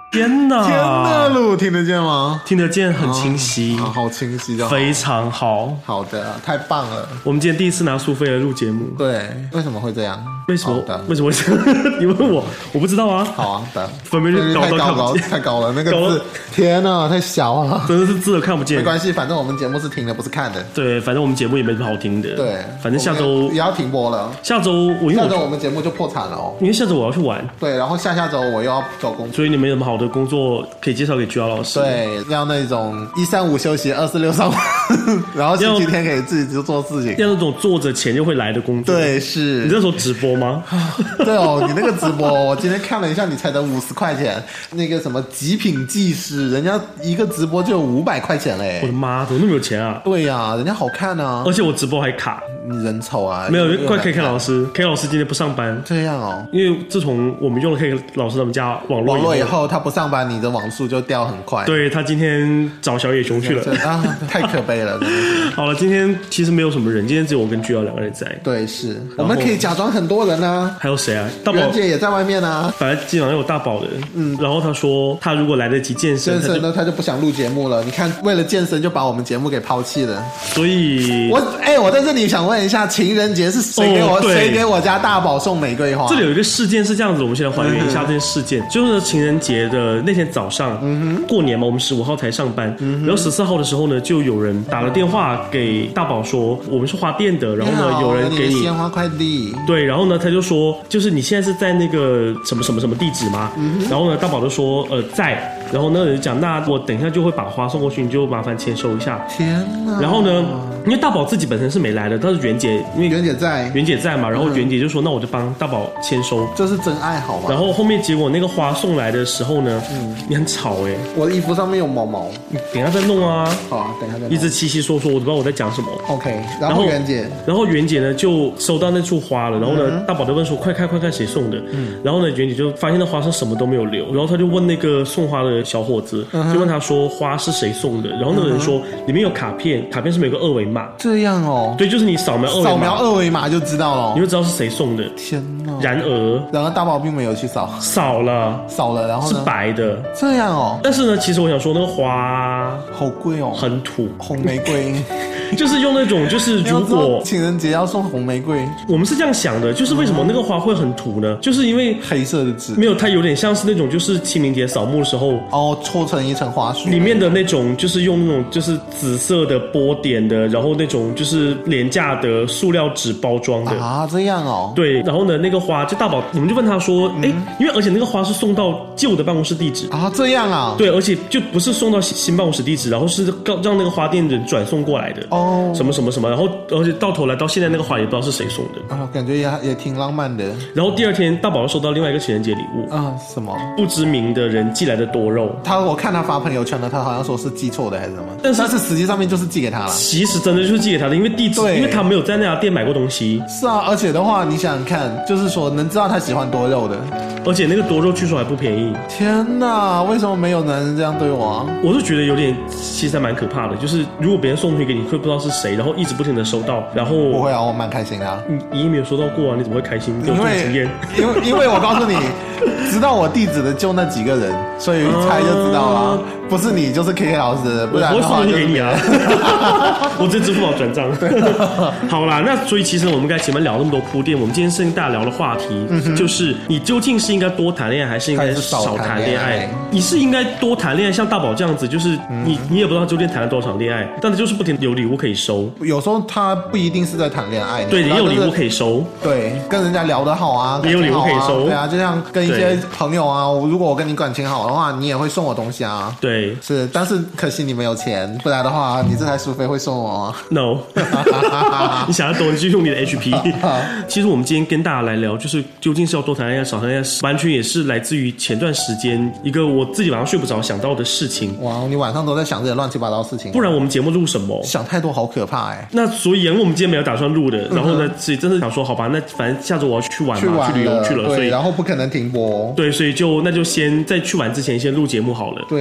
天哪！ 天哪，路听得见吗？ 听得见，很清晰， 好清晰就好， 非常好。 好的，太棒了。 我们今天第一次拿苏菲来录节目， 对，为什么会这样？ 为什么会这样？你问我，我不知道啊。 好啊，的， 分辨率太高了，那个字，天哪，太小了， 真的是字都看不见。 没关系，反正我们节目是听的，不是看的。 对，反正我们节目也没什么好听的。 对， 反正下周也要停播了。 下周我们节目就破产了哦。 因为下周我要去玩。 对，然后下周我又要找工作， 所以你们有什么好的工作可以介绍给居瑶老师？ 对，要那种135休息，246上班，然后星期天可以自己做事情， 要那种坐着钱就会来的工作。 对，是。 你那时候直播吗？ 对哦，你那个直播，我今天看了一下，你才得50块钱。那个什么极品技师，人家一个直播就有500块钱嘞！ 我的妈，怎么那么有钱啊？ 对呀，人家好看啊， 而且我直播还卡。 你人丑啊！ 没有，怪 K 老师，K 老师今天不上班。 这样哦， 因为自从我们用了 K 老师他们家网络以后，他不上班，你的网速就掉很快。 对，他今天找小野熊去了啊，太可悲了。 好了，今天其实没有什么人，今天只有我跟居瑶2个人在。 对，是我们可以假装很多人啊。 还有谁啊？大宝姐也在外面啊。 反正基本上有大宝的。然后他说他如果来得及健身呢，他就不想录节目了。你看，为了健身就把我们节目给抛弃了。 所以， 我在这里想问一下，情人节是谁给我家大宝送玫瑰花？ 这里有一个事件是这样子，我们先来还原一下这件事件。就是情人节的那天早上，过年嘛，我们15号才上班，然后14号的时候呢，就有人打了电话给大宝说，我们是花店的，然后呢，有人给你鲜花快递。 对，然后呢，他就说，就是你现在是在那个什么什么什么地址吗？然后呢，大宝就说在。然后那个人就讲，那我等一下就会把花送过去，你就麻烦签收一下。 天哪！ 然后呢，因为大宝自己本身是没来的，但是袁姐，因为袁姐在嘛，然后袁姐就说，那我就帮大宝签收。 这是真爱好吗？ 然后后面结果那个花送来的时候呢，你很吵哎， 我的衣服上面有毛毛， 你等一下再弄啊。 好啊，等一下再弄。 一直稀稀嗦嗦，我都不知道我在讲什么。 OK， 然后袁姐呢就收到那束花了，然后呢，大宝就问说，快看谁送的？然后呢，袁姐就发现那花上什么都没有留，然后他就问那个送花的小伙子。就问他说花是谁送的，然后那个人说里面有卡片，卡片上面有个2维码。 这样哦， 对，就是你扫描 2维码就知道了， 你就知道是谁送的。 天哪！ 然而大宝并没有去扫了， 然后呢是白的。 这样哦， 但是呢，其实我想说那个花好贵哦， 很土， 红玫瑰。 就是用那种，就是如果情人节要送红玫瑰， 我们是这样想的，就是为什么那个花会很土呢？就是因为黑色的纸， 没有，它有点像是那种，就是清明节扫墓的时候搓成一层花束， 里面的那种，就是用那种就是紫色的波点的，然后那种就是廉价的塑料纸包装的啊，这样哦， 对，然后呢，那个花就大宝，我们就问他说，因为而且那个花是送到旧的办公室地址啊，这样啊， 对，而且就不是送到新办公室地址，然后是让那个花店人转送过来的。什么什么什么，然后而且到头来到现在那个花也不知道是谁送的啊，感觉也挺浪漫的。 然后第二天大宝又收到另外一个情人节礼物啊，什么不知名的人寄来的多肉。 我看他发朋友圈了，他好像说是寄错的还是什么，但是实际上面就是寄给他了。 其实真的就是寄给他的，因为地址，因为他没有在那家店买过东西。 是啊，而且的话，你想想看，就是说能知道他喜欢多肉的， 而且那个多肉据说还不便宜。 天哪，为什么没有男人这样对我啊？ 我是觉得有点，其实还蛮可怕的。就是如果别人送东西给你，会不知道是谁，然后一直不停的收到，然后不会啊，我蛮开心的啊。 你也没有收到过啊，你怎么会开心？ 因为我告诉你，知道我地址的就那几个人，所以一猜就知道了。不是你就是 KK 老师，不然的话我会送给你啊。我直接支付宝转账。好啦，那所以其实我们刚才前面聊那么多铺垫，我们今天是跟大家聊的话题，就是你究竟是应该多谈恋爱，还是应该少谈恋爱？你是应该多谈恋爱，像大宝这样子，就是你也不知道他究竟谈了多少场恋爱，但是就是不停有礼物可以收。 有时候他不一定是在谈恋爱， 对，也有礼物可以收。 对，跟人家聊得好啊， 也有礼物可以收。 对啊，就像跟一些朋友啊，如果我跟你感情好的话，你也会送我东西啊。 对， 是，但是可惜你没有钱，不然的话，你这台苏菲会送我吗 ？No， 你想要多，你就用你的 HP。其实我们今天跟大家来聊，就是究竟是要多谈恋爱，少谈恋爱，完全也是来自于前段时间一个我自己晚上睡不着想到的事情。 哇，你晚上都在想这些乱七八糟的事情， 不然我们节目录什么？ 想太多好可怕哎。 那所以因为我们今天没有打算录的，然后呢，所以真的想说，好吧，那反正下周我要去玩嘛，去旅游去了，所以然后不可能停播。 对，所以那就先在去玩之前先录节目好了。 对啊， 所以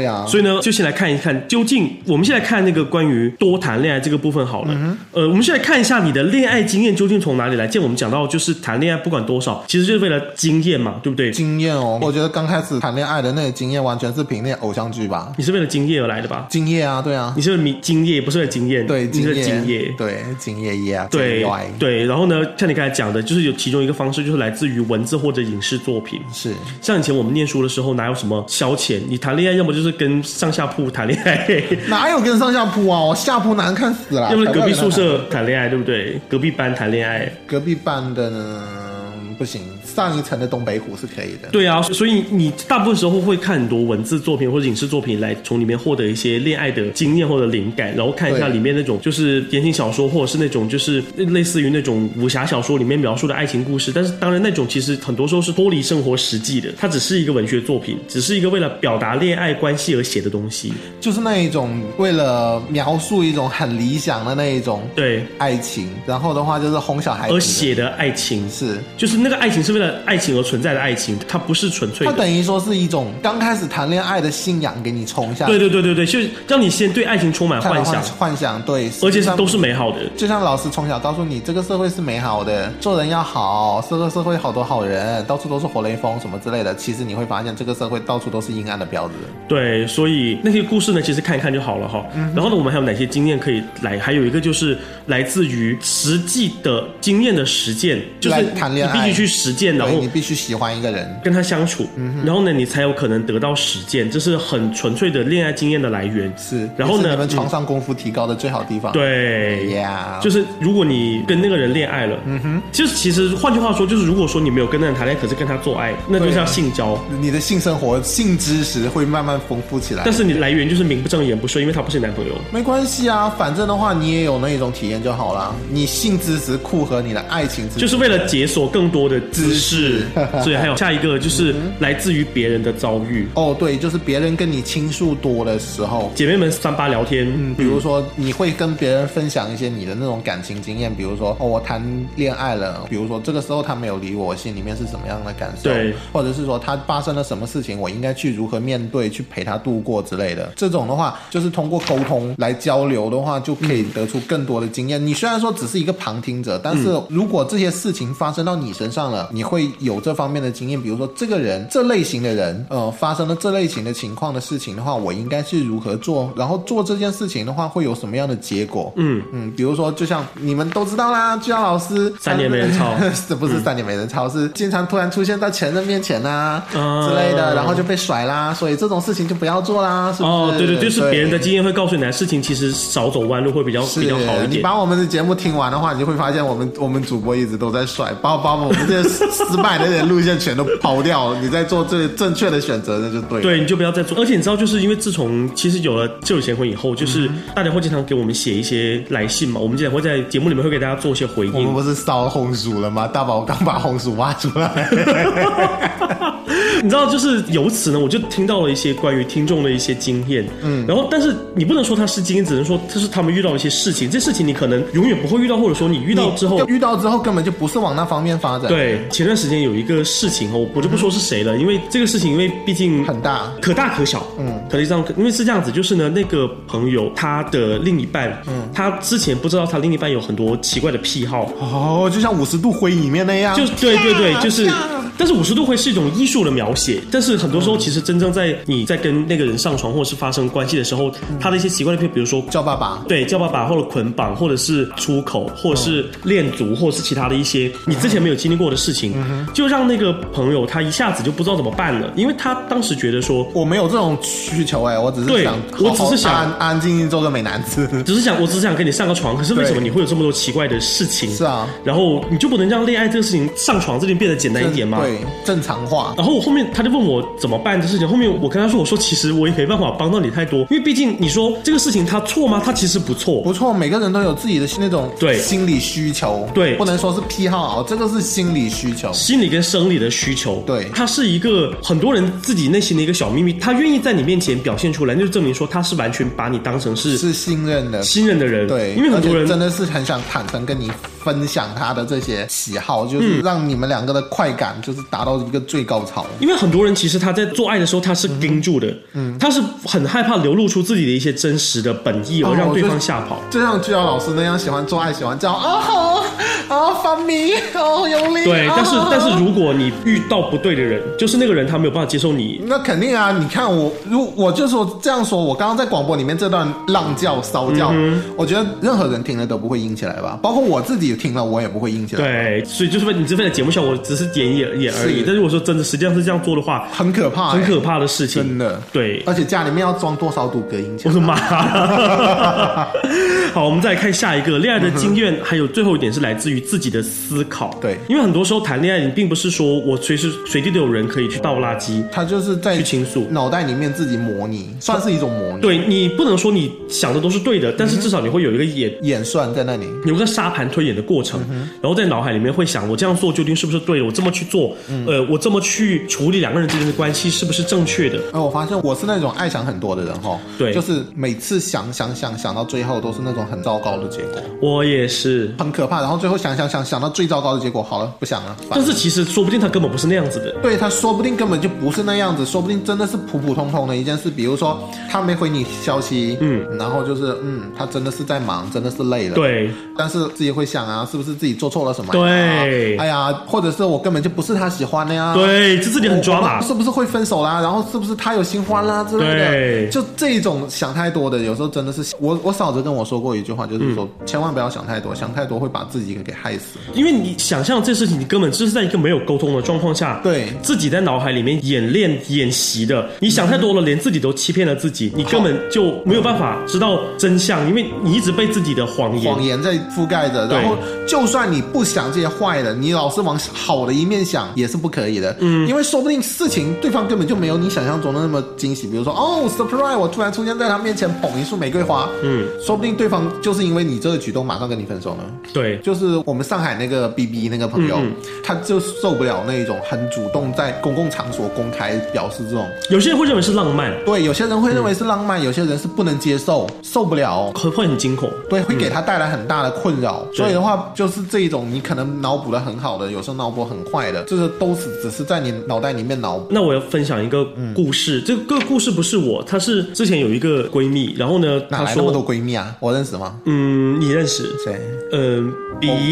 呢，就先来看一看，究竟我们先来看那个关于多谈恋爱这个部分好了。我们先来看一下你的恋爱经验究竟从哪里来。既然我们讲到就是谈恋爱不管多少，其实就是为了经验嘛，对不对？ 经验哦，我觉得刚开始谈恋爱的那个经验完全是凭那偶像剧吧。 你是为了经验而来的吧？ 经验啊，对啊。 你是为了经验，不是为了经验。对， 经验， 经验， 对，经验耶啊， 对对。然后呢，像你刚才讲的，就是有其中一个方式，就是来自于文字或者影视作品。 是， 像以前我们念书的时候，哪有什么消遣？你谈恋爱，要么就是跟上下铺谈恋爱， 哪有跟上下铺啊？我下铺难看死了。 要不是隔壁宿舍谈恋爱，对不对？隔壁班谈恋爱， 隔壁班的呢？不行，上一层的东北虎是可以的。 对啊，所以你大部分时候会看很多文字作品或者影视作品来从里面获得一些恋爱的经验或者灵感，然后看一下里面那种就是言情小说或者是那种就是类似于那种武侠小说里面描述的爱情故事。但是当然那种其实很多时候是脱离生活实际的，它只是一个文学作品，只是一个为了表达恋爱关系而写的东西， 就是那一种为了描述一种很理想的那一种对爱情，然后的话就是哄小孩子而写的爱情， 是就是那个爱情是为了爱情而存在的爱情，它不是纯粹的， 它等于说是一种刚开始谈恋爱的信仰给你冲下来。 对对对对对，就让你先对爱情充满幻想，对，而且都是美好的。 就像老师从小告诉你，这个社会是美好的，做人要好，这个社会好多好人，到处都是活雷锋什么之类的。其实你会发现，这个社会到处都是阴暗的标志。 对，所以那些故事呢，其实看一看就好了哈。然后呢，我们还有哪些经验可以来？还有一个就是来自于实际的经验的实践，就是谈恋爱你必须去实践，然后你必须喜欢一个人， 跟他相处，然后呢，你才有可能得到实践，这是很纯粹的恋爱经验的来源。 是， 然后呢， 你们床上功夫提高的最好地方。 对呀， 就是如果你跟那个人恋爱了，就是其实换句话说，就是如果说你没有跟那人谈恋爱，可是跟他做爱，那就是要性交， 你的性生活、性知识会慢慢丰富起来。 但是你来源就是名不正言不顺，因为他不是你男朋友。 没关系啊，反正的话你也有那一种体验就好了。你性知识库和你的爱情知识， 就是为了解锁更多的知识。所以还有下一个就是来自于别人的遭遇。 哦，对，就是别人跟你倾诉多的时候， 姐妹们三八聊天。 比如说你会跟别人分享一些你的那种感情经验，比如说我谈恋爱了，比如说这个时候他没有理我，心里面是什么样的感受？ 对， 或者是说他发生了什么事情，我应该去如何面对，去陪他度过之类的。这种的话，就是通过沟通来交流的话，就可以得出更多的经验。你虽然说只是一个旁听者，但是如果这些事情发生到你身上了，你会有这方面的经验。比如说这个人这类型的人发生了这类型的情况的事情的话，我应该是如何做，然后做这件事情的话会有什么样的结果。比如说就像你们都知道啦，居瑶老师 3年没人操这不是3年没人操，是经常突然出现在前任面前啊之类的，然后就被甩啦，所以这种事情就不要做啦，是不是？ 对对，就是别人的经验会告诉你的事情，其实少走弯路会比较好一点。 你把我们的节目听完的话，你就会发现我们主播一直都在甩，把我们这些失败的那些路线全都抛掉，你在做这正确的选择，那就对了。 对，你就不要再做。而且你知道，就是因为自从其实有了旧友贤婚以后，就是大家会经常给我们写一些来信嘛，我们经常会在节目里面会给大家做一些回应。 我们不是烧红薯了吗？大宝刚把红薯挖出来。 你知道，就是由此呢，我就听到了一些关于听众的一些经验。然后但是你不能说它是经验，只能说这是他们遇到一些事情，这事情你可能永远不会遇到，或者说你遇到之后根本就不是往那方面发展。 对，前段时间有一个事情我就不说是谁了，因为这个事情因为毕竟很大，可大可小。可以这样，因为是这样子，就是呢，那个朋友他的另一半，他之前不知道他另一半有很多奇怪的癖好。 就像50度灰里面那样。 对对对，就是。但是50度灰是一种艺术的描写，但是很多时候其实真正在你在跟那个人上床或者是发生关系的时候，他的一些奇怪的癖，比如说叫爸爸， 对，叫爸爸，或者捆绑，或者是出口，或者是恋足，或者是其他的一些你之前没有经历过的事情，就让那个朋友他一下子就不知道怎么办了，因为他当时觉得说我没有这种需求我只是想安安静静做个美男子， 我只是想跟你上个床，可是为什么你会有这么多奇怪的事情？ 是啊， 然后你就不能让恋爱这个事情上床这件变得简单一点吗？ 对，正常化。 然后我后面他就问我怎么办的事情，后面我跟他说，我说其实我也没办法帮到你太多，因为毕竟你说这个事情他错吗？他其实不错，每个人都有自己的那种心理需求，对，不能说是癖好，这个是心理需求， 心理跟生理的需求， 对， 它是一个很多人自己内心的一个小秘密，他愿意在你面前表现出来，那就证明说他是完全把你当成是信任的人， 对， 因为很多人真的是很想坦诚跟你分享他的这些喜好，就是让你们两个的快感就是达到一个最高潮。 因为很多人其实他在做爱的时候他是盯住的，他是很害怕流露出自己的一些真实的本意，而让对方吓跑。 就像居瑶老师那样喜欢做爱，喜欢叫好烦迷用力。 对，但是如果你遇到不对的人，就是那个人他没有办法接受你， 那肯定啊。你看我就说这样说，我刚刚在广播里面这段浪叫骚叫，我觉得任何人听了都不会硬起来吧，包括我自己听了我也不会硬起来。 对，所以就是你这边的节目效果只是演而已，但是我说真的，实际上是这样做的话， 很可怕， 很可怕的事情， 真的。 对， 而且家里面要装多少堵隔音墙？ 我的妈！好，我们再来看下一个恋爱的经验，还有最后一点是来自于自己的思考。 对， 因为很多时候谈恋爱，你并不是说我随时随地都有人可以去倒垃圾， 他就是在去倾诉， 脑袋里面自己模拟，算是一种模拟。 对，你不能说你想的都是对的，但是至少你会有一个演算在那里， 有个沙盘推演的过程，然后在脑海里面会想，我这样做究竟是不是对的？我这么去做，我这么去处理两个人之间的关系是不是正确的？ 我发现我是那种爱想很多的人齁， 对， 就是每次想到最后都是那种很糟糕的结果。 我也是， 很可怕。然后最后想到最糟糕的结果，好了，不想了。 但是其实说不定他根本不是那样子的。 对，他说不定根本就不是那样子，说不定真的是普普通通的一件事。比如说他没回你消息，然后就是他真的是在忙，真的是累了。 对， 但是自己会想啊，是不是自己做错了什么？ 对， 哎呀，或者是我根本就不是他喜欢的呀。 对，这点很抓马。 是不是会分手啦？然后是不是他有新欢啦之类的？ 对， 就这种想太多的，有时候真的是我嫂子跟我说过一句话，就是说千万不要想太多，想太多会把自己给害死。 因为你想象这事情，你根本就是在一个没有沟通的状况下， 对， 自己在脑海里面演习的。你想太多了，连自己都欺骗了自己，你根本就没有办法知道真相，因为你一直被自己的谎言在覆盖着。然后就算你不想这些坏的，你老是往好的一面想也是不可以的。因为说不定事情对方根本就没有你想象中的那么惊喜。比如说surprise， 我突然出现在他面前捧一束玫瑰花，说不定对方就是因为你这个举动马上跟你分手了。 对， 就是我们上海那个 BB 那个朋友，他就受不了那种很主动在公共场所公开表示这种。 有些人会认为是浪漫， 对，有些人会认为是浪漫，有些人是不能接受，受不了， 会很惊恐， 对，会给他带来很大的困扰。所以的话，就是这一种你可能脑补的很好的，有时候脑补很坏的，这都是只是在你脑袋里面脑补。 那我要分享一个故事，这个故事不是我，她是之前有一个闺蜜，然后呢， 哪来那么多闺蜜啊？我认识吗？ 你认识谁 ？B。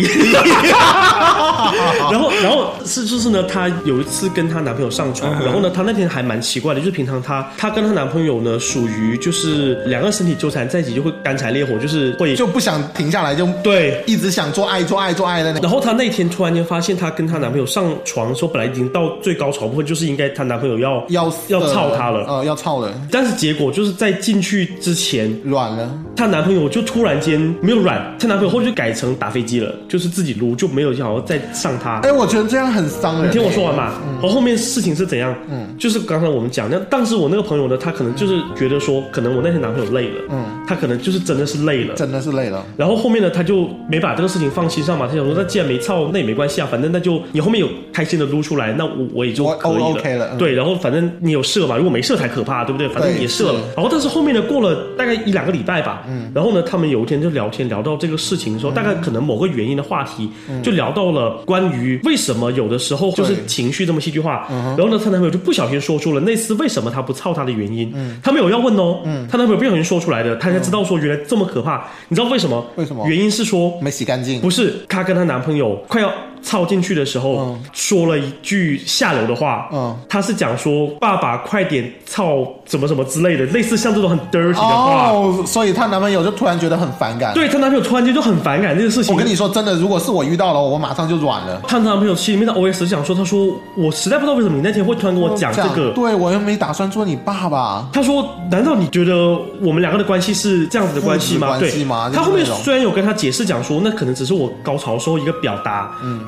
然后就是呢，她有一次跟她男朋友上床，然后呢，她那天还蛮奇怪的，就是平常她跟她男朋友呢，属于就是两个身体纠缠在一起就会干柴烈火，就是会就不想停下来，就对， 一直想做爱的那。 然后她那天突然间发现，她跟她男朋友上床的时候，本来已经到最高潮部分，就是应该她男朋友要操她了， 要操了， 但是结果就是在进去之前软了，她男朋友就突然间没有软，她男朋友后面就改成打飞机了，就是自己撸，就没有好好再上她。 我觉得这样很伤人。 你听我说完嘛。后面事情是怎样？就是刚才我们讲，那当时我那个朋友呢，他可能就是觉得说，可能我那天男朋友累了，他可能就是真的是累了，然后后面呢，他就没把这个事情放心上嘛，他想说，那既然没操，那也没关系啊，反正那就你后面有开心的撸出来，那我也就可以了。 OK 了。 对，然后反正你有射嘛，如果没射才可怕，对不对？反正你也射了。然后但是后面呢，过了大概1-2个礼拜吧，然后呢，他们有一天就聊天，聊到这个事情的时候，大概可能某个原因的话题，就聊到了关于为什么有的时候就是情绪这么戏剧化。然后呢，她男朋友就不小心说出了那次为什么他不操她的原因。她没有要问哦，她男朋友不小心说出来的，她才知道说原来这么可怕。你知道为什么？原因是说没洗干净， 不是她跟她男朋友快要操进去的时候，说了一句下流的话。她是讲说爸爸快点操什么什么之类的，类似像这种很 dirty 的话。 所以她男朋友就突然觉得很反感。 对，她男朋友突然间就很反感这个事情。 我跟你说真的，如果是我遇到了，我马上就软了。 她男朋友心里面的 OS 讲说，他说我实在不知道为什么你那天会突然跟我讲这个。 对，我又没打算做你爸爸。 他说难道你觉得我们两个的关系是这样子的关系吗？对，他后面虽然有跟他解释讲说那可能只是我高潮的时候一个表达，但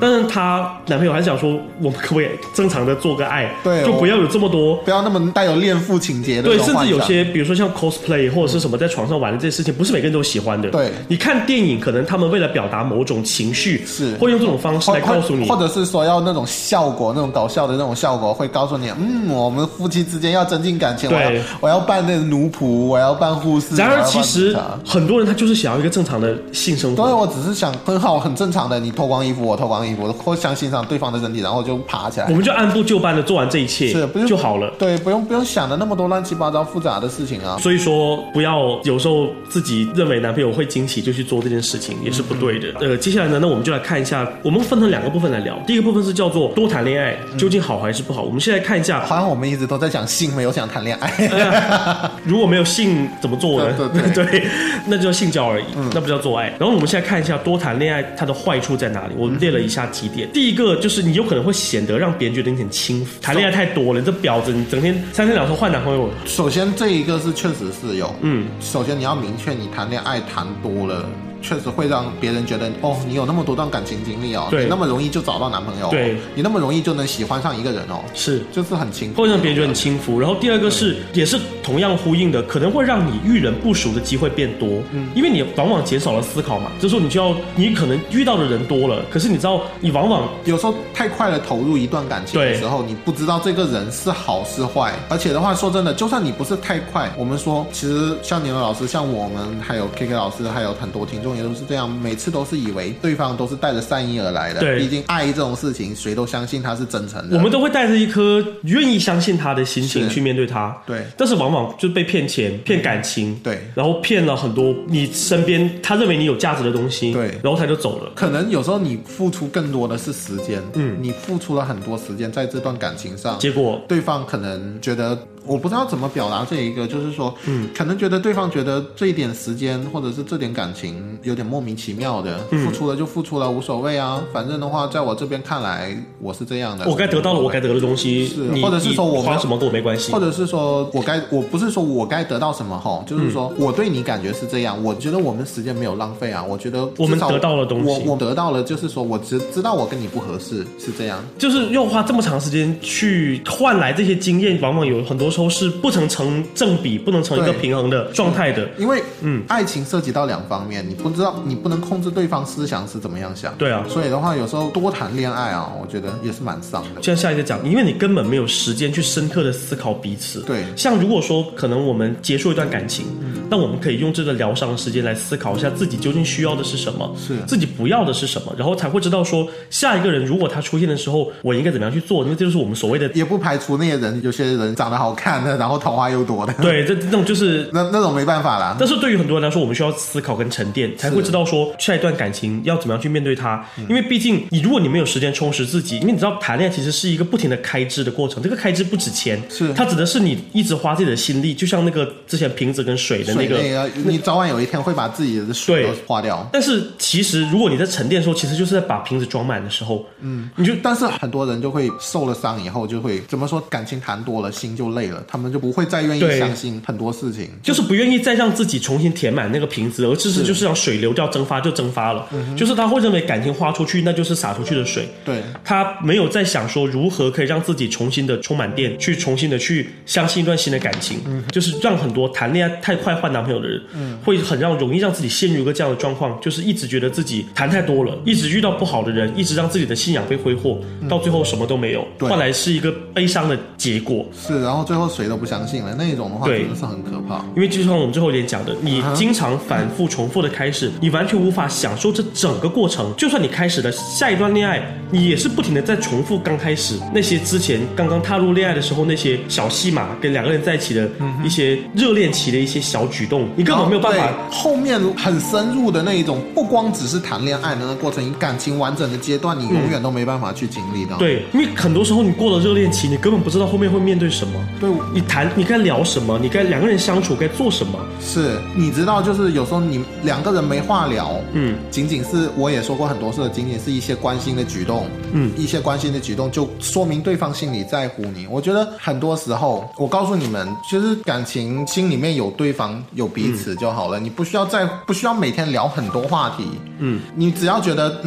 但是她男朋友还是想说，我们可不可以正常的做个爱？ 对， 就不要有这么多， 不要那么带有恋父情节的。 对，甚至有些比如说像 cosplay 或者是什么在床上玩的这些事情，不是每个人都喜欢的。 对， 你看电影，可能他们为了表达某种情绪， 是会用这种方式来告诉你， 或者是说要那种效果，那种搞笑的那种效果，会告诉你，我们夫妻之间要增进感情。对，我要扮那个奴仆，我要扮护士。 然而其实很多人他就是想要一个正常的性生活。 对，我只是想很好很正常的，你脱光衣服，我脱光衣服，或想欣赏对方的身体，然后就爬起来。 我们就按部就班的做完这一切， 是就好了。 对，不用想的那么多乱七八糟复杂的事情啊。 所以说，不要有时候自己认为男朋友会惊喜就去做这件事情，也是不对的。接下来呢，那我们就来看一下，我们分成2个部分来聊。第一个部分是叫做多谈恋爱究竟好还是不好。我们现在看一下， 好像我们一直都在讲性，没有讲谈恋爱。 如果没有性怎么做呢？对，那就叫性交而已，那不叫做爱。然后我们现在看一下多谈恋爱它的坏处在哪里。我们列了以下几点。第一个就是你有可能会显得让别人觉得你很轻浮，谈恋爱太多了，你这婊子，你整天3天2头换男朋友。 首先这一个是确实是有，首先你要明确，你谈恋爱谈多了，确实会让别人觉得你有那么多段感情经历你那么容易就找到男朋友，对，你那么容易就能喜欢上一个人是，就是很轻浮， 会让别人觉得很轻浮。然后第二个是，也是同样呼应的，可能会让你遇人不淑的机会变多，因为你往往减少了思考嘛，就是说你可能遇到的人多了，可是你知道你往往有时候太快的投入一段感情的时候，你不知道这个人是好是坏，而且的话说真的，就算你不是太快，我们说其实像年老师，像我们还有 KK 老师，还有很多听众也都是这样，每次都是以为对方都是带着善意而来的。对，毕竟爱这种事情，谁都相信他是真诚的。 我们都会带着一颗愿意相信他的心情去面对他。 对， 但是往往就被骗钱、骗感情， 对， 然后骗了很多你身边他认为你有价值的东西，对，然后他就走了。 可能有时候你付出更多的是时间，你付出了很多时间在这段感情上， 结果对方可能觉得。我不知道怎么表达这一个，就是说，可能觉得对方觉得这一点时间或者是这点感情有点莫名其妙的，付出了就付出了，无所谓啊，反正的话，在我这边看来，我是这样的， 我该得到了我该得的东西， 是，或者是说我花什么跟我没关系， 或者是说我不是说我该得到什么哈，就是说我对你感觉是这样，我觉得我们时间没有浪费啊，我觉得我们得到了东西， 我得到了，就是说我知道我跟你不合适，是这样， 就是要花这么长时间去换来这些经验，往往有很多时候是不成正比，不能成一个平衡的状态的。 因为爱情涉及到2方面，你不能控制对方思想是怎么样想。 对啊， 所以的话，有时候多谈恋爱啊，我觉得也是蛮伤的。 像下一个讲，因为你根本没有时间去深刻的思考彼此。 对， 像如果说可能我们结束一段感情，那我们可以用这个疗伤的时间来思考一下自己究竟需要的是什么，是自己不要的是什么，然后才会知道说下一个人如果他出现的时候，我应该怎么样去做。因为这就是我们所谓的， 也不排除那些人，有些人长得好看的，然后桃花又多的。 对，这种就是那种没办法啦。 但是对于很多人来说，我们需要思考跟沉淀，才会知道说下一段感情要怎么样去面对它。因为毕竟如果你没有时间充实自己，因为你知道谈恋爱其实是一个不停的开支的过程，这个开支不止钱，是它指的是你一直花自己的心力，就像那个之前瓶子跟水的那个， 你早晚有一天会把自己的水都花掉。 但是其实如果你在沉淀的时候，其实就是在把瓶子装满的时候， 但是很多人就会受了伤以后，就会怎么说，感情谈多了，心就累了，他们就不会再愿意相信很多事情， 就是不愿意再让自己重新填满那个瓶子，而就是让水流掉，蒸发就蒸发了。就是他会认为感情花出去那就是洒出去的水，对，他没有在想说如何可以让自己重新的充满电，去重新的去相信一段新的感情。就是让很多谈恋爱太快换男朋友的人，会很容易让自己陷入一个这样的状况，就是一直觉得自己谈太多了，一直遇到不好的人，一直让自己的信仰被挥霍，到最后什么都没有，换来是一个悲伤的结果。 是，然后最后谁都不相信了，那种的话真的是很可怕。 因为就像我们最后一点讲的，你经常反复重复的开始，你完全无法享受这整个过程。就算你开始的下一段恋爱，你也是不停的在重复刚开始那些之前刚刚踏入恋爱的时候那些小戏码，跟2个人在一起的一些热恋期的一些小举动，你根本没有办法。 后面很深入的那一种，不光只是谈恋爱的那个过程，感情完整的阶段，你永远都没办法去经历到。对， 因为很多时候你过了热恋期，你根本不知道后面会面对什么。对，你该聊什么，你该2个人相处该做什么。 是，你知道，就是有时候你2个人没话聊，仅仅是我也说过很多次，仅仅是一些关心的举动，一些关心的举动就说明对方心里在乎你。我觉得很多时候，我告诉你们，其实感情心里面有对方有彼此就好了，你不需要每天聊很多话题，你只要觉得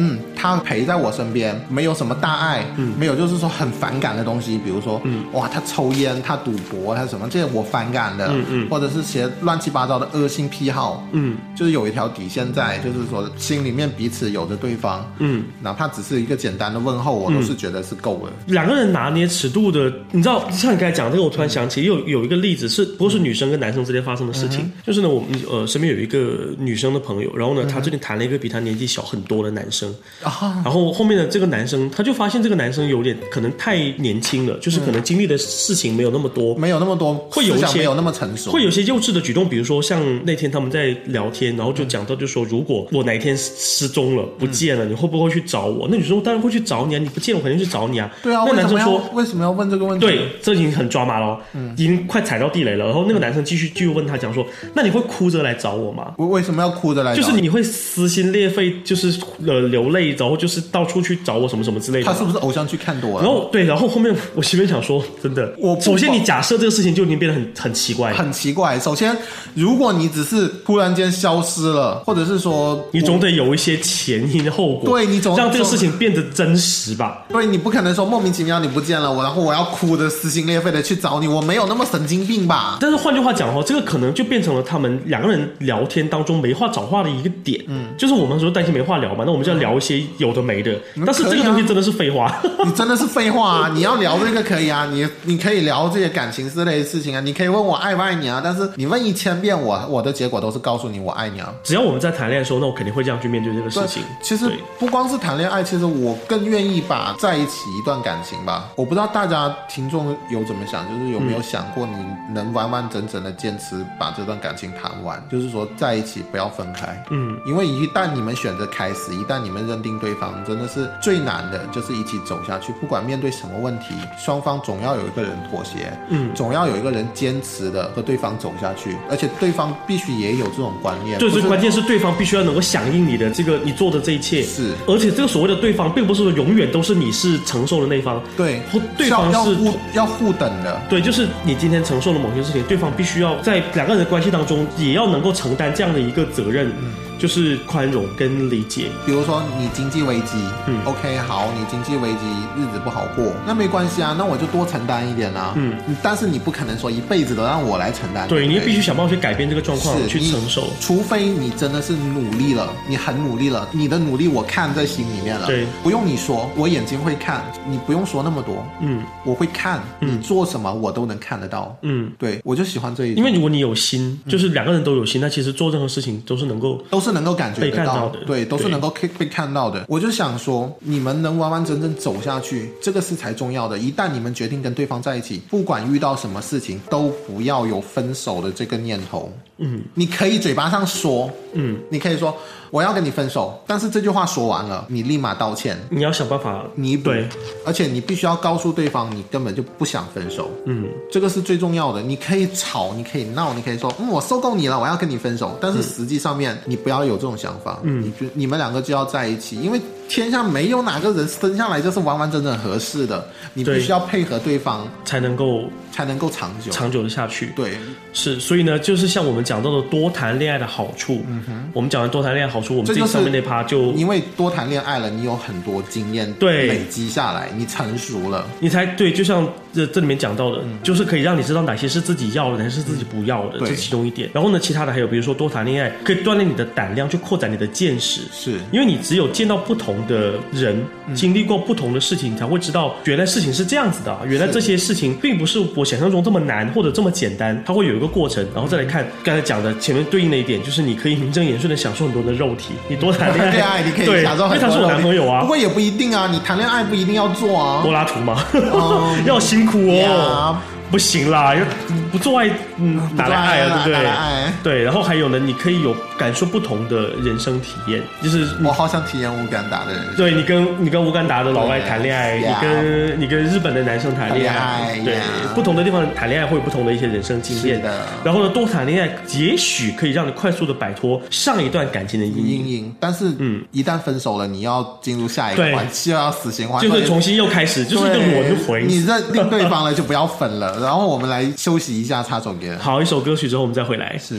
他陪在我身边，没有什么大碍，没有就是说很反感的东西，比如说，哇，他抽烟，他赌博，他什么这些我反感的，或者是些乱七八糟的恶性癖好，就是有一条底线在，就是说心里面彼此有着对方，哪怕只是一个简单的问候，我都是觉得是够了。 两个人拿捏尺度的，你知道，像你刚才讲这个，我突然想起有一个例子是，不过是女生跟男生之间发生的事情，就是呢，我们身边有一个女生的朋友，然后呢，她最近谈了一个比她年纪小很多的男生，然后后面的这个男生，他就发现这个男生有点可能太年轻了，就是可能经历的事情没有那么多，会有一些没有那么成熟， 会有些幼稚的举动，比如说像那天他们在聊天，然后就讲到就说，如果我哪一天失踪了不见了，你会不会去找我？那女生当然会去找你啊，你不见我肯定去找你啊。 对啊，那男生说为什么要问这个问题？ 对，这已经很抓马了，已经快踩到地雷了。然后那个男生继续问他讲说，那你会哭着来找我吗？ 为什么要哭着来找？ 就是你会撕心裂肺，就是流泪，然后就是到处去找我什么什么之类的。 他是不是偶像剧看多了？ 然后对，然后后面我前面想说，真的，首先你假设这个事情就已经变得很奇怪， 很奇怪。首先，如果你只是突然间消失了，或者是说你总得有一些前因后果， 对，你总让这个事情变得真实吧。 对，你不可能说莫名其妙你不见了，然后我要哭的撕心裂肺的去找你，我没有那么神经病吧？ 但是换句话讲这个可能就变成了他们两个人聊天当中没话找话的一个点。就是我们说担心没话聊嘛，那我们就要聊一些有的没的。但是这个东西真的是废话， 你真的是废话啊！你要聊这个可以啊，你可以聊这些感情之类的事情啊，你可以问我爱不爱你啊，但是你问1000遍我的结果都是告诉你我爱你啊。 只要我们在谈恋爱的时候，那我肯定会这样去面对这个事情。 其实不光是谈恋爱，其实我更愿意把在一起一段感情吧。我不知道大家听众有怎么想，就是有没有想过你能完完整整的坚持把这段感情谈完，就是说在一起不要分开。因为一旦你们选择开始，一旦你们认定对方，真的是最难的就是一起走下去。不管面对什么问题，双方总要有一个人妥协，总要有一个人坚持的和对方走下去，而且对方必须也有这种观念。 对，关键是对方必须要能够响应你的这个你做的这一切。 是， 而且这个所谓的对方，并不是说永远都是你是承受的那方。 对， 对方是要互等的。 对，就是你今天承受了某些事情，对方必须要在两个人的关系当中，也要能够承担这样的一个责任。就是宽容跟理解。 比如说你经济危机，OK， 好，你经济危机日子不好过，那没关系啊，那我就多承担一点啊。但是你不可能说一辈子都让我来承担。 对，你必须想办法去改变这个状况，去承受。 除非你真的是努力了，你很努力了，你的努力我看在心里面了。 对， 不用你说，我眼睛会看，你不用说那么多。我会看，你做什么我都能看得到。对，我就喜欢这一种。 因为如果你有心，就是两个人都有心，那其实做任何事情都是能够感觉得到的，对，都是能够被看到的。我就想说，你们能完完整整走下去，这个是才重要的。一旦你们决定跟对方在一起，不管遇到什么事情，都不要有分手的这个念头。你可以嘴巴上说，你可以说我要跟你分手，但是这句话说完了，你立马道歉， 你要想办法弥补，而且你必须要告诉对方，你根本就不想分手。这个是最重要的。你可以吵，你可以闹，你可以说，我受够你了，我要跟你分手。但是实际上面，你不要有这种想法。你们两个就要在一起，因为天下没有哪个人生下来就是完完整整合适的，你必须要配合对方，才能够长久的下去。对，是，所以呢，就是像我们讲到的多谈恋爱的好处。我们讲完多谈恋爱好处，我们这上面那趴就因为多谈恋爱了，你有很多经验累积下来，你成熟了，你才对。就像这里面讲到的，就是可以让你知道哪些是自己要的，哪些是自己不要的，这是其中一点。然后呢，其他的还有比如说多谈恋爱可以锻炼你的胆量，去扩展你的见识。是因为你只有见到不同的人，经历过不同的事情，你才会知道原来事情是这样子的，原来这些事情并不是我想象中这么难或者这么简单，它会有一个过程。然后再来看刚才讲的前面对应的一点，就是你可以名正言顺的享受很多的肉体。你多谈恋爱，你可以享受很多肉体，因为他是我男朋友啊。不过也不一定啊，你谈恋爱不一定要做啊，柏拉图嘛，要辛苦哦。不行啦，要不做爱，哪来爱啊？对不对？对，然后还有呢，你可以有感受不同的人生体验，就是我好想体验乌干达的人生。对，你跟乌干达的老外谈恋爱，你跟日本的男生谈恋爱，对，不同的地方谈恋爱会有不同的一些人生经验。然后呢，多谈恋爱也许可以让你快速的摆脱上一段感情的阴影，但是一旦分手了，你要进入下一个关系，就要死循环，就是重新又开始，就是一个轮回。你认定对方了，就不要分了。然后我们来休息一下，插首歌。好，一首歌曲之后我们再回来。是。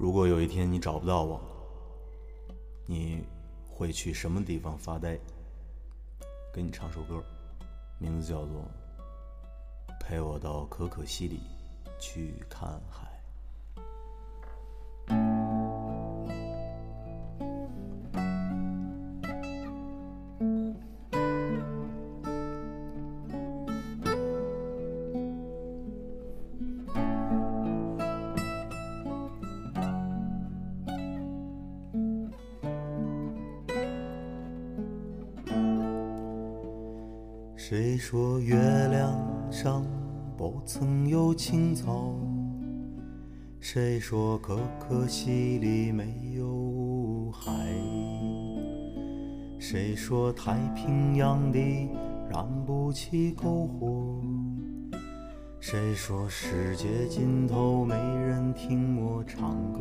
如果有一天你找不到我，你会去什么地方发呆？给你唱首歌，名字叫做《陪我到可可西里去看海》。谁说月亮上不曾有青草？谁说可可西里没有海？谁说太平洋底燃不起篝火？谁说世界尽头没人听我唱歌？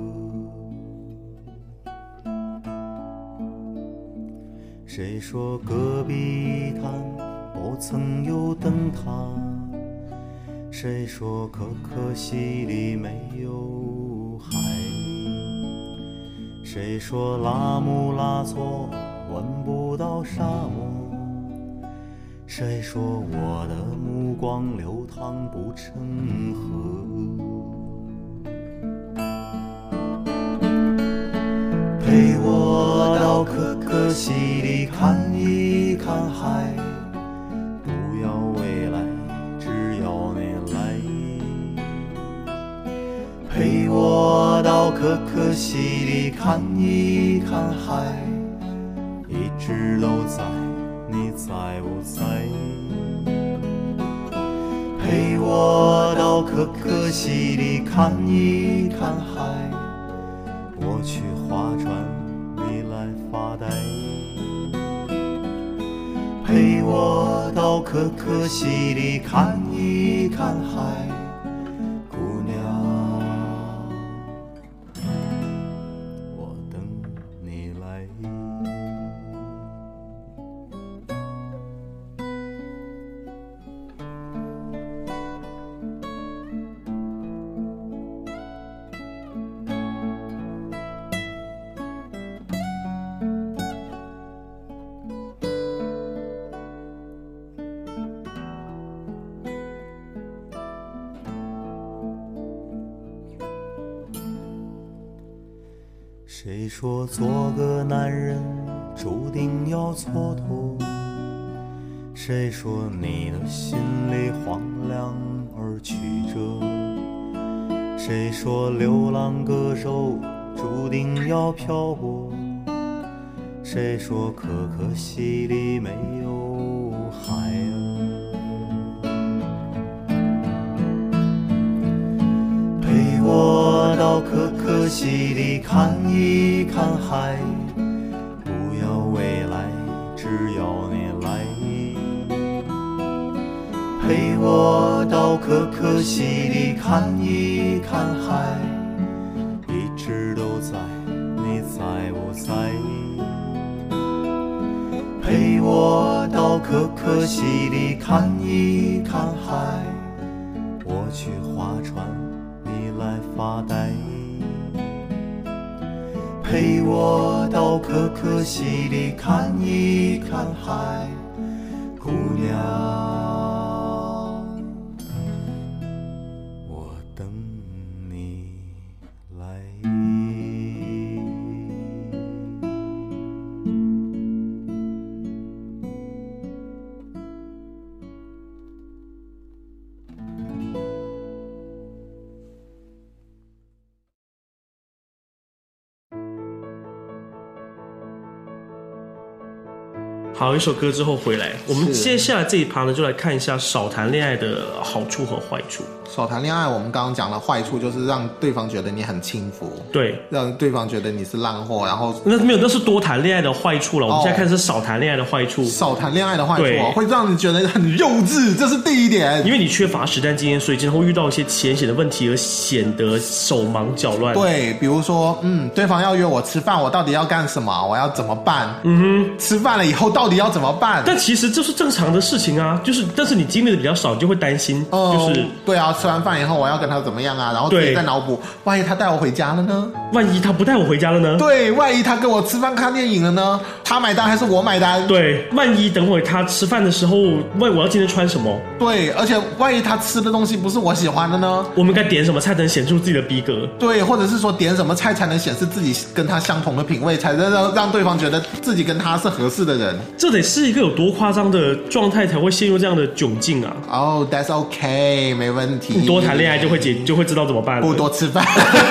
谁说戈壁滩不曾有灯塔？谁说可可西里没有海？谁说拉姆拉措闻不到沙漠？谁说我的目光流淌不成河？陪我到可可西里看一看海，不要未来，只要你来。陪我到可可西里看一看海，一直都在，你在不在？陪我到可可西里看一看海，我去划船，你来发呆。陪我到可可西里看一看海，姑娘，我等你来。谁说做个男人注定要蹉跎？谁说你的心里荒凉而曲折？谁说流浪歌手注定要漂泊？谁说可可西里没有海啊？陪我到可可西里看一看海，不要未来，只要你来。陪我到可可西里看一看海，一直都在，你在不在？陪我到可可西里看一看海，我去划船，你来发呆。陪我到可可西里看一看海，姑娘，我等你来。 好，一首歌之后回来，我们接下来这一趴呢，就来看一下少谈恋爱的好处和坏处。 少谈恋爱，我们刚刚讲了坏处，就是让对方觉得你很轻浮， 对， 让对方觉得你是烂货，然后那没有，那是多谈恋爱的坏处了。我们现在看的是少谈恋爱的坏处。 少谈恋爱的坏处会让你觉得很幼稚，这是第一点。 因为你缺乏实战经验，所以经常会遇到一些浅显的问题，而显得手忙脚乱。 对，比如说，对方要约我吃饭，我到底要干什么？我要怎么办？吃饭了以后到底底要怎么办？ 但其实这是正常的事情啊，就是但是你经历的比较少，你就会担心，就是对啊，吃完饭以后我要跟他怎么样啊，然后自己在脑补，万一他带我回家了呢？ 万一他不带我回家了呢？ 对，万一他跟我吃饭看电影了呢？他买单还是我买单？ 对，万一等会他吃饭的时候，问我要今天穿什么？对， 而且万一他吃的东西不是我喜欢的呢？ 我们该点什么菜才能显出自己的逼格？ 对，或者是说点什么菜才能显示自己跟他相同的品味，才能让对方觉得自己跟他是合适的人。 这得是一个有多夸张的状态才会陷入这样的窘境啊 ？That's okay， 没问题。 你多谈恋爱就会知道怎么办了。 不多吃饭，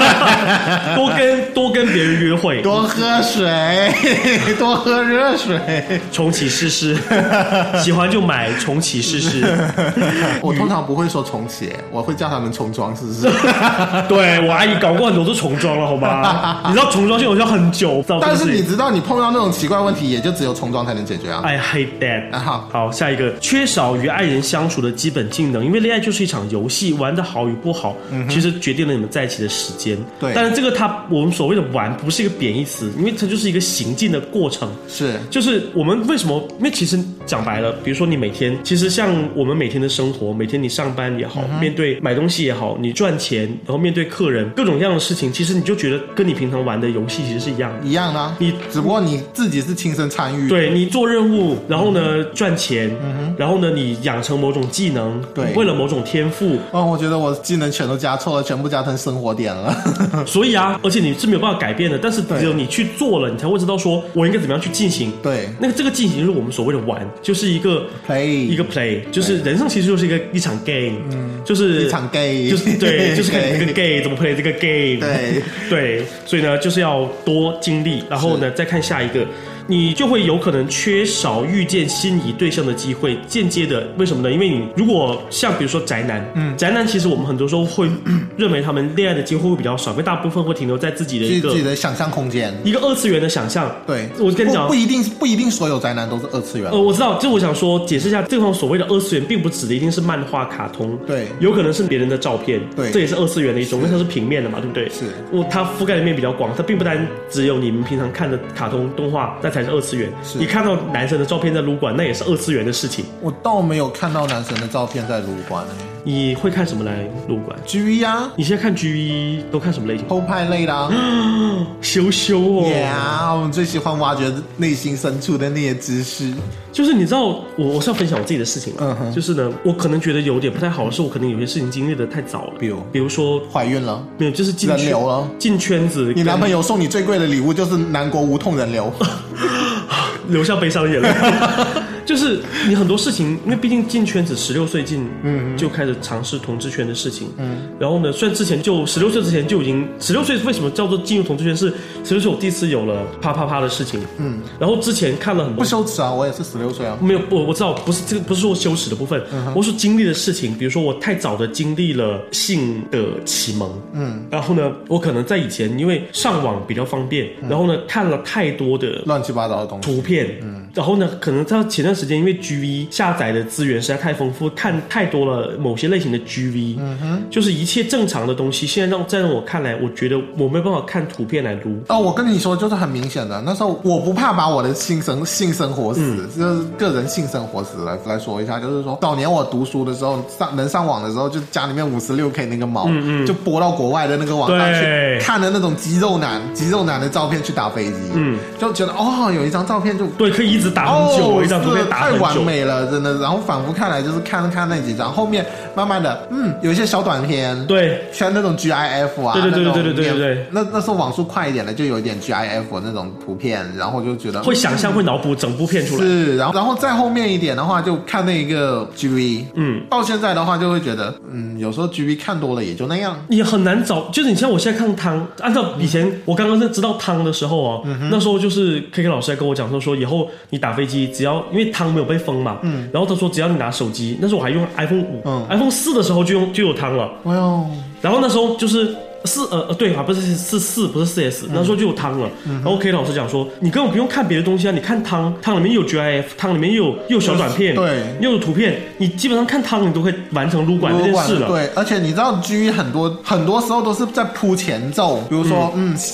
多跟别人约会， 多喝水，多喝热水， 重启试试。喜欢就买重启试试。 我通常不会说重启，我会叫他们重装试试。 对，我阿姨搞过很多次重装了，好吗？你知道重装有效很久， 但是你知道你碰到那种奇怪问题，也就只有重装才能解决啊。 I hate that。好，下一个，缺少与爱人相处的基本技能，因为恋爱就是一场游戏，玩得好与不好，其实决定了你们在一起的时间。 对， 但是这个我们所谓的玩不是一个贬义词，因为它就是一个行进的过程。 是， 就是我们为什么？因为其实讲白了，比如说你每天，其实像我们每天的生活，每天你上班也好，面对买东西也好，你赚钱，然后面对客人，各种各样的事情，其实你就觉得跟你平常玩的游戏其实是一样的啊。你只不过你自己是亲身参与。 对，你做任务，然后呢赚钱，然后呢你养成某种技能， 对， 为了某种天赋。 我觉得我技能全都加错了，全部加成生活点了。 所以啊，而且你是没有办法改变的，但是只有你去做了，你才会知道说我应该怎么样去进行。 对， 这个进行就是我们所谓的玩，就是一个 play， 就是人生其实就是一场 game，就是一场 game， 就是对，就是看你这个 game 怎么 play 这个 game。对，所以呢，就是要多经历，然后呢再看下一个。你就会有可能缺少遇见心仪对象的机会，间接的，为什么呢？因为你如果像比如说宅男，宅男其实我们很多时候会认为他们恋爱的机会会比较少，因为大部分会停留在自己的一个自己的想象空间， 一个二次元的想象。 对， 我跟你讲， 不一定所有宅男都是二次元。 我知道，就我想说解释一下，这种所谓的二次元，并不指的一定是漫画、卡通， 对， 有可能是别人的照片， 对， 这也是二次元的一种，因为它是平面的嘛，对不对？ 是， 它覆盖的面比较广，它并不单只有你们平常看的卡通动画，那才是二次元。你看到男生的照片在撸管，那也是二次元的事情。我倒没有看到男生的照片在撸管。 你会看什么来撸管 ？GV 啊！ 你现在看 GV 都看什么类型？ 偷拍类的啊。 羞哦 ！Yeah， 我们最喜欢挖掘内心深处的那些知识。 就是你知道，我是要分享我自己的事情嘛。就是呢，我可能觉得有点不太好的是，我可能有些事情经历的太早了。比如说怀孕了， 没有，就是人流了， 进圈子。 你男朋友送你最贵的礼物就是南国无痛人流。 流下悲伤的眼泪。就是你很多事情，因为毕竟进圈子16岁进，就开始尝试同志圈的事情，然后呢，虽然之前就16岁之前就已经16岁，为什么叫做进入同志圈？是16岁我第一次有了啪啪啪的事情，然后之前看了很多， 不羞耻啊，我也是16岁啊， 没有，我知道不是这个，不是说羞耻的部分，我说经历的事情，比如说我太早的经历了性的启蒙，然后呢，我可能在以前因为上网比较方便，然后呢看了太多的乱七八糟的东西图片，然后呢，可能在前段时间因为 GV 下载的资源实在太丰富，看太多了某些类型的 GV，就是一切正常的东西，现在让我看来，我觉得我没有办法看图片来撸。 我跟你说，就是很明显的，那时候我不怕把我的性生活史，就是个人性生活史来说一下，就是说早年我读书的时候，能上网的时候，就家里面56K 那个毛，就播到国外的那个网上去看的那种肌肉男的照片去打飞机，就觉得有一张照片就对，可以一直打很久，一张图片打很久， 太完美了，真的。然后反复看来就是看那几张，后面慢慢的，有一些小短片，对，像那种 GIF 啊，对，那时候网速快一点的，就有一点 GIF 那种图片，然后就觉得会想象，会脑补整部片出来。 是，然后再后面一点的话，就看那个 GV，到现在的话就会觉得，有时候 GV 看多了也就那样， 也很难找。就是你像我现在看汤，按照以前我刚刚知道汤的时候那时候就是 KK 老师在跟我讲说以后你打飞机只要因为汤没有被封嘛，然后他说只要你拿手机，那时候我还用 iPhone 5，iPhone 4的时候就有汤了。然后那时候就是对啊，不是4，不是4S，那时候就有汤了。然后 K 老师讲说，你根本不用看别的东西啊，你看汤里面又有 GIF， 汤里面又有小短片， 对， 又有图片，你基本上看汤你都可以完成撸管这件事了。 对，而且你知道 G 很多时候都是在铺前奏，比如说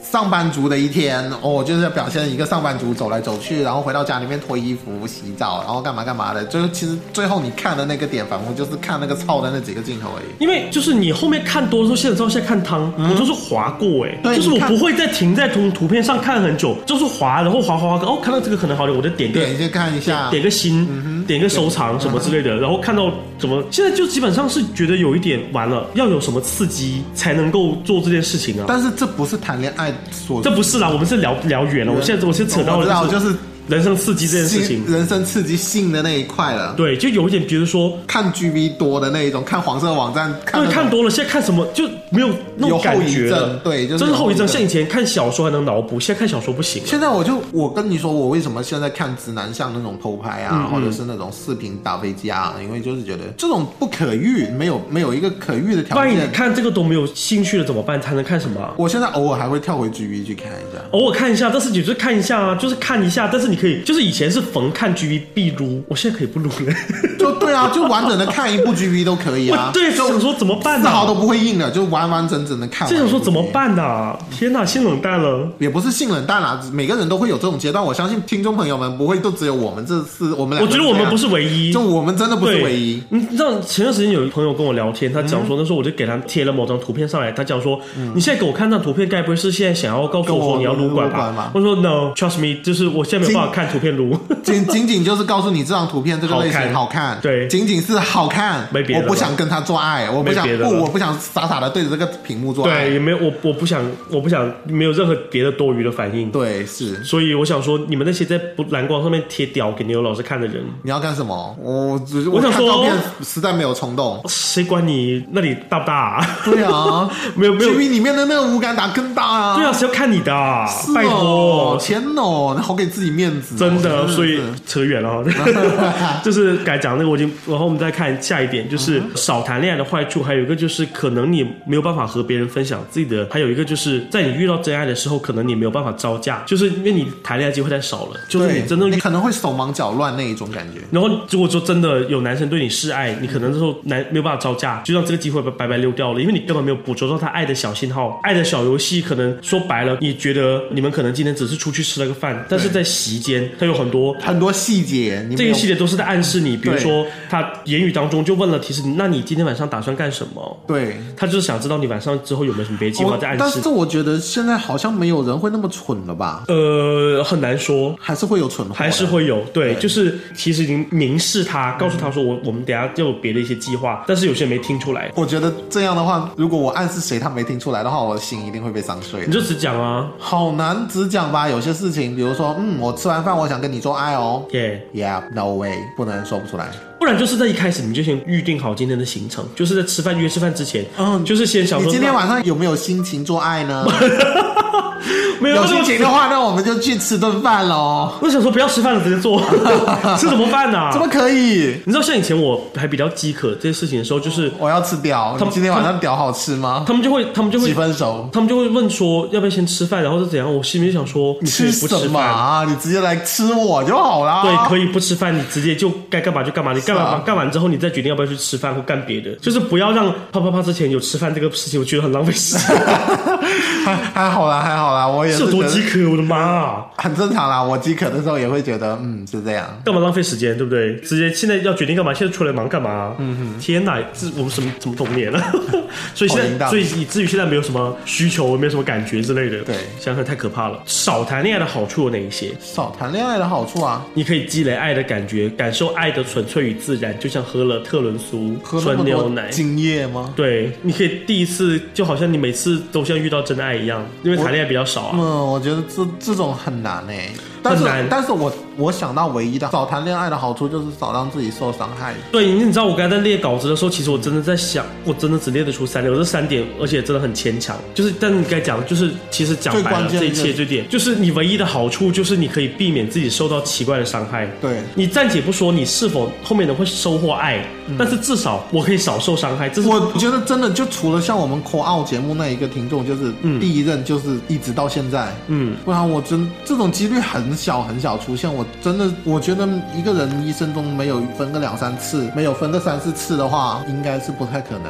上班族的一天，就是要表现一个上班族走来走去，然后回到家里面脱衣服、洗澡，然后干嘛的。就是其实最后你看的那个点，仿佛就是看那个操的那几个镜头而已。 因为就是你后面看多的时候，现在看汤，我就是划过就是我不会再停在图片上看很久，就是划，然后划，看到这个可能好点，我就点就看一下， 点个心，点个收藏什么之类的，然后看到怎么，现在就基本上是觉得有一点完了，要有什么刺激才能够做这件事情啊。 但是这不是谈恋爱所，这不是啦，我们是聊远了，我现在扯到了就是。 人生刺激这件事情， 人生刺激性的那一块了。 对，就有一点，比如说看 GV 多的那一种，看黄色网站， 看多了，现在看什么就没有那种感觉了。 对，就是真的后遗症。像以前看小说还能脑补，现在看小说不行了。 现在我跟你说，我为什么现在看直男像那种偷拍啊，或者是那种视频打飞机啊，因为就是觉得这种不可遇，没有一个可遇的条件。 万一你看这个都没有兴趣了怎么办？才能看什么？ 我现在偶尔还会跳回 GV 去看一下， 偶尔看一下，但是你就是看一下啊，就是看一下，但是你可以，就是以前是逢看 GV 必撸，我现在可以不撸了。 就对啊，就完整的看一部 GV 都可以啊。 对，就想说怎么办呢？ 丝毫都不会硬的，就完完整整的看完。 就想说怎么办呢？天哪，性冷淡了。 也不是性冷淡啦，每个人都会有这种阶段。我相信听众朋友们不会都只有我们，我们俩。 我觉得我们不是唯一， 就我们真的不是唯一。 你知道前段时间有一朋友跟我聊天，他讲说那时候我就给他贴了某张图片上来，他讲说你现在给我看那图片，该不会是现在想要告诉我说你要撸管吧？我说 No, trust me， 就是我现在没有办法看图片撸。 仅仅就是告诉你这张图片这个类型好看， 对， 仅仅是好看， 没别的。 我不想跟他做爱，我不想傻傻的对着这个屏幕做爱， 对，也没有我不想没有任何别的多余的反应， 对，是。 所以我想说，你们那些在蓝光上面贴屌给牛老师看的人， 你要干什么？我想说， 照片实在没有冲动， 谁管你那里大不大啊？ 对啊， 没有 ，GV 里面的那个无感打更大啊！ 对啊，是要看你的，拜托，天哦，好给自己面子， 真的，所以扯远了。就是该讲那个然后我们再看下一点，就是少谈恋爱的坏处，还有一个就是可能你没有办法和别人分享自己的，还有一个就是在你遇到真爱的时候，可能你没有办法招架，就是因为你谈恋爱机会太少了，就是你真的你可能会手忙脚乱那一种感觉。 然后如果说真的有男生对你示爱，你可能那时候没有办法招架，就让这个机会白白溜掉了，因为你根本没有捕捉到他爱的小信号，爱的小游戏。可能说白了，你觉得你们可能今天只是出去吃了个饭，但是在席间他有很多细节， 这些细节都是在暗示你，比如说他言语当中就问了提示你，那你今天晚上打算干什么？ 对， 他就是想知道你晚上之后有没有什么别的计划在暗示。 但是我觉得现在好像没有人会那么蠢了吧？ 很难说， 还是会有蠢货， 还是会有。对，就是其实已经明示他，告诉他说我们等一下就有别的一些计划，但是有些人没听出来。 我觉得这样的话，如果我暗示谁他没听出来的话，我的心一定会被伤碎。 你就只讲啊， 好难只讲吧？有些事情，比如说，我吃完饭我想跟你做爱哦。 Yeah, no way， 不能说不出来。 不然就是在一开始你就先预定好今天的行程，就是在约吃饭之前，就是先想说你今天晚上有没有心情做爱呢？ 没有心情的话，那我们就去吃顿饭咯。 我想说不要吃饭了，直接做。吃什么饭啊？ 怎么可以？ 你知道像以前我还比较饥渴这些事情的时候，就是我要吃屌。你今天晚上屌好吃吗？ 他们就会几分熟？ 他们就会问说要不要先吃饭，然后是怎样？我心里想说你可以不吃饭啊，你直接来吃我就好啦。 对，可以不吃饭，你直接就该干嘛就干嘛，你干完之后你再决定要不要去吃饭或干别的，就是不要让啪之前有吃饭这个事情，我觉得很浪费时间。 还好啦，我也是有多饥渴，我的妈啊！ 很正常啦，我饥渴的时候也会觉得，是这样。 干嘛浪费时间，对不对？直接现在要决定干嘛，现在出来忙干嘛？天哪，我们什么童年了？所以现在，所以以至于现在没有什么需求，没有什么感觉之类的。 对， 想想太可怕了。少谈恋爱的好处有哪一些？ 少谈恋爱的好处啊， 你可以积累爱的感觉，感受爱的纯粹与自然，就像喝了特仑苏纯牛奶， 精液吗？ 对，你可以第一次就好像你每次都像遇到真爱一样，因为谈恋爱比较少啊。 我觉得这种很难欸。但是我想到唯一的少谈恋爱的好处就是少让自己受伤害。 对，你知道我刚才在列稿子的时候，其实我真的在想，我真的只列得出3点，我这3点而且真的很牵强。就是但是你该讲就是其实讲白了，这一切这点就是你唯一的好处就是你可以避免自己受到奇怪的伤害。 对， 你暂且不说你是否后面会收获爱，但是至少我可以少受伤害。这是我觉得真的就除了像我们 call out 节目那一个听众，就是第一任就是一直到现在，不然我真这种几率很小出现。我觉得一个人一生中没有分个2-3次，没有分个3-4次的话，应该是不太可能的。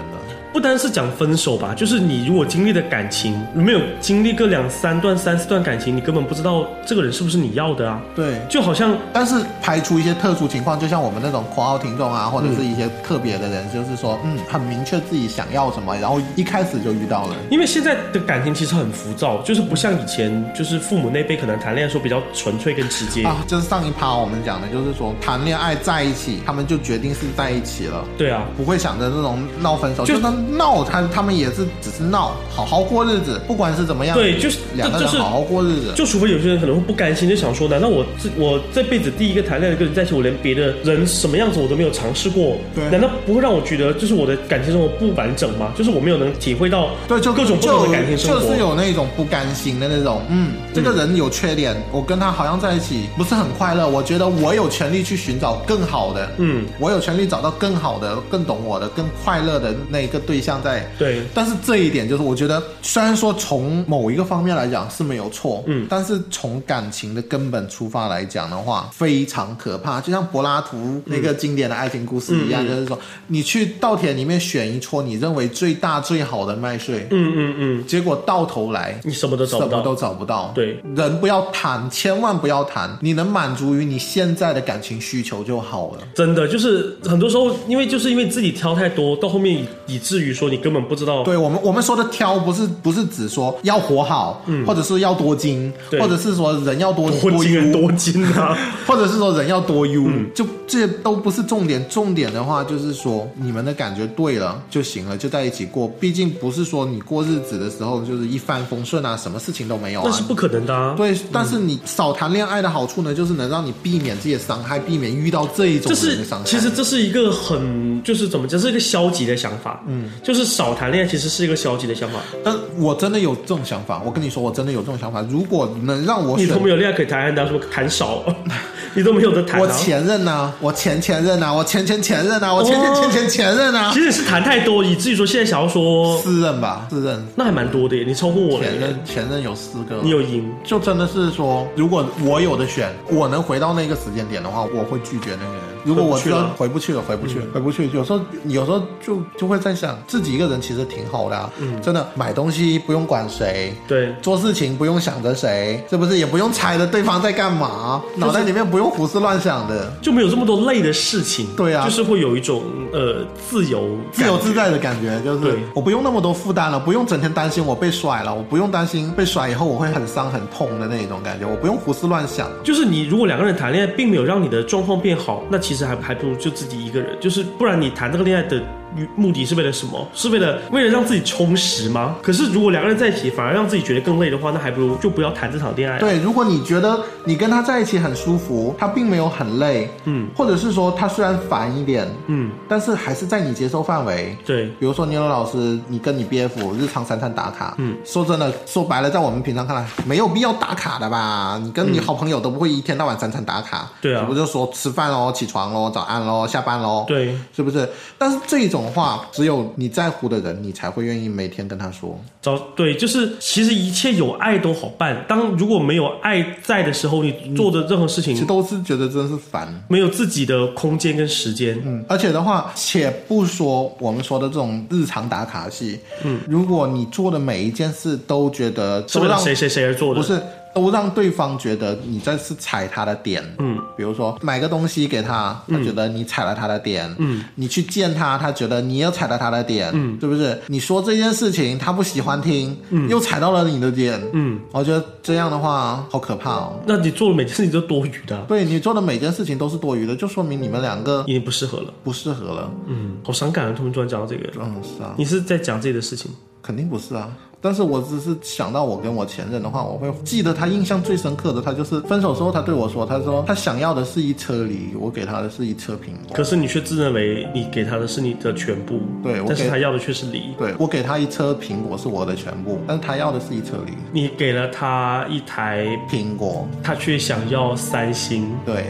不单是讲分手吧，就是你如果经历的感情，没有经历个2、3段、3、4段感情，你根本不知道这个人是不是你要的啊。 对， 就好像， 但是排除一些特殊情况，就像我们那种括号听众啊，或者是一些特别的人，就是说，很明确自己想要什么，然后一开始就遇到了。 因为现在的感情其实很浮躁，就是不像以前，就是父母那辈可能谈恋爱说比较纯粹跟直接啊。就是上一趴我们讲的，就是说谈恋爱在一起，他们就决定是在一起了。 对啊， 不会想着那种闹分手，就算闹，他们也是只是闹，好好过日子，不管是怎么样， 对，就是两个人好好过日子。 就除非有些人可能会不甘心，就想说，难道我这辈子第一个谈恋爱的人在一起，我连别的人什么样子我都没有尝试过？ 对， 难道不会让我觉得就是我的感情生活不完整吗？就是我没有能体会到对，就各种不同的感情生活， 就是有那种不甘心的那种，这个人有缺点，我跟他好像在一起不是很快乐，我觉得我有权利去寻找更好的，我有权利找到更好的、更懂我的、更快乐的那个对象在。 对， 但是这一点就是我觉得，虽然说从某一个方面来讲是没有错，但是从感情的根本出发来讲的话，非常可怕。就像柏拉图那个经典的爱情故事一样，就是说你去稻田里面选一撮你认为最大最好的麦穗，结果到头来你什么都找不到。对， 人不要贪，千万不要贪，你能满足于你现在的感情需求就好了。 真的就是很多时候，因为自己挑太多，到后面以至于说你根本不知道。 对，我们说的挑不是指说要活好，或者是要多金，或者是说人要多金啊， 或者是说人要多优，就这些都不是重点。重点的话就是说你们的感觉对了就行了，就在一起过。毕竟不是说你过日子的时候就是一帆风顺啊，什么事情都没有啊， 那是不可能的啊。 对，但是你少谈恋爱的好处呢，就是能让你避免这些伤害，避免遇到这一种人的伤害。 其实这是一个很就是怎么讲，是一个消极的想法。就是少谈恋爱其实是一个消极的想法。 但我真的有这种想法，我跟你说，我真的有这种想法。如果能让我选， 你都没有恋爱可以谈，他说谈少，你都没有得谈。 我前任啊，我前任啊，我前任啊，我前任啊。 其实是谈太多，以至于说现在想要说 4任吧，4任， 那还蛮多的耶，你超过我了。 前任有4个， 你有赢， 就真的是说，如果我有的选，我能回到那个时间点的话，我会拒绝那个人。如果我知道回不去了，有时候就会在想，自己一个人其实挺好的啊。真的买东西不用管谁， 对， 做事情不用想着谁，是不是？也不用猜着对方在干嘛，脑袋里面不用胡思乱想的， 就没有这么多累的事情。 对啊， 就是会有一种自由自在的感觉，就是我不用那么多负担了，不用整天担心我被甩了，我不用担心被甩以后我会很伤很痛的那种感觉，我不用胡思乱想。 就是你如果2个人谈恋爱，并没有让你的状况变好，那其实还不如就自己一个人，就是不然你谈这个恋爱的目的是为了什么？是为了让自己充实吗？可是如果2个人在一起反而让自己觉得更累的话，那还不如就不要谈这场恋爱。 对，如果你觉得你跟他在一起很舒服，他并没有很累，或者是说他虽然烦一点，但是还是在你接受范围。 对， 比如说尼罗老师，你跟你 BF 日常3餐打卡，说真的，说白了，在我们平常看来没有必要打卡的吧？你跟你好朋友都不会一天到晚3餐打卡， 对啊， 不就说吃饭咯、起床咯、早安咯、下班咯， 对， 是不是？但是这种话，只有你在乎的人，你才会愿意每天跟他说。 对，就是其实一切有爱都好办。如果没有爱在的时候，你做的任何事情， 其实都是觉得真是烦， 没有自己的空间跟时间。 而且的话，且不说我们说的这种日常打卡戏，如果你做的每一件事都觉得是为了谁而做的， 不是。都让对方觉得你这是踩他的点，比如说买个东西给他，他觉得你踩了他的点，你去见他，他觉得你又踩了他的点，是不是？你说这件事情他不喜欢听，又踩到了你的点，我觉得这样的话好可怕哦。 那你做的每件事情都多余的， 对，你做的每件事情都是多余的，就说明你们2个已经不适合了，好伤感啊！突然讲到这个， 是啊， 你是在讲自己的事情？ 肯定不是啊。但是我只是想到我跟我前任的话，我会记得他印象最深刻的，他就是分手之后他对我说，他说他想要的是一车梨，我给他的是一车苹果。 可是你却自认为你给他的是你的全部， 对， 但是他要的却是梨。 对，我给他一车苹果是我的全部，但是他要的是一车梨。 你给了他一台苹果， 他却想要3星。 对，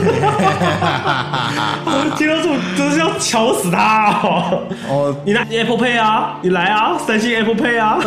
听到这种真是要敲死他哦！你拿 Apple Pay 啊，你来啊，3星 Apple Pay 啊。 对